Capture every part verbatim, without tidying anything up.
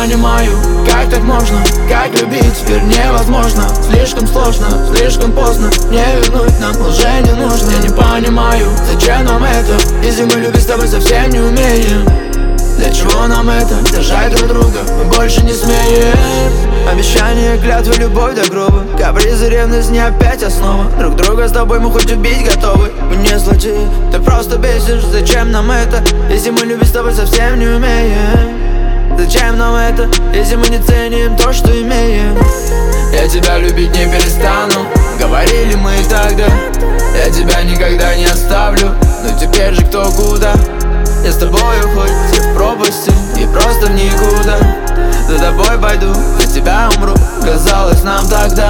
понимаю, как так можно, как любить теперь невозможно. Слишком сложно, слишком поздно, не вернуть нам уже не нужно. Я не понимаю, зачем нам это, если мы любить с тобой совсем не умеем. Для чего нам это, держать друг друга мы больше не смеем. Обещания, клятвы, любовь до гроба, капризы, ревность не опять основа. Друг друга с тобой мы хоть убить готовы. Мы не злодеи, ты просто бесишь. Зачем нам это, если мы любить с тобой совсем не умеем? Зачем нам это, если мы не ценим то, что имеем? Я тебя любить не перестану, говорили мы тогда. Я тебя никогда не оставлю, но теперь же кто куда. Я с тобою хоть и в пропасти, и просто в никуда. За тобой пойду, за тебя умру, казалось нам тогда.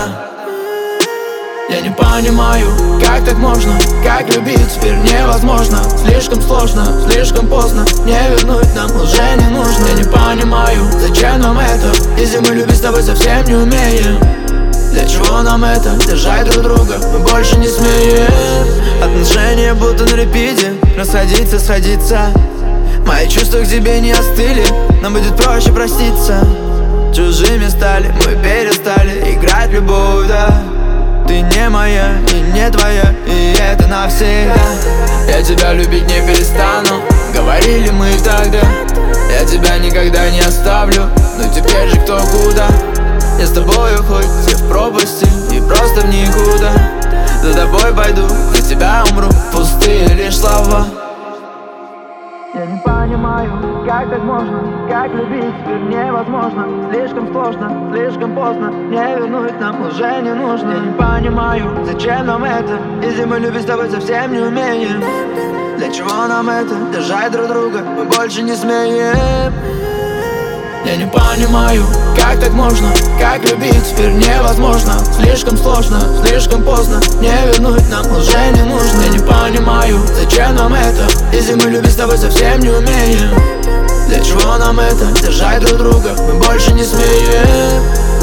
Я не понимаю, как так можно, как любить теперь невозможно. Слишком сложно, слишком поздно, не вернуть нам уже не нужно. Я не понимаю, зачем нам это, если мы любить с тобой совсем не умеем. Для чего нам это, держать друг друга мы больше не смеем. Отношения будто на репите, расходиться, сходиться. Мои чувства к тебе не остыли, нам будет проще проститься. Чужими стали, мы перестали играть в любовь, да. Ты не моя и не твоя, и это навсегда. Я тебя любить не перестану, говорили мы тогда. Я тебя никогда не оставлю, но теперь же кто куда. Я с тобою хоть и в пропасти, и просто в никуда. За тобой пойду, за тебя умру, пустые лишь слова. Я не понимаю, как так можно, как любить теперь невозможно. Слишком сложно, слишком поздно, не вернуть нам уже не нужно. Я не понимаю, зачем нам это, если мы любить с тобой совсем не умеем. Для чего нам это, держать друг друга мы больше не смеем. Я не понимаю, как так можно, как любить теперь невозможно. Слишком сложно, слишком поздно, не вернуть нам уже не нужно. Я не понимаю, зачем нам это, если мы любить с тобой совсем не умеем. Для чего нам это, держать друг друга мы больше не смеем.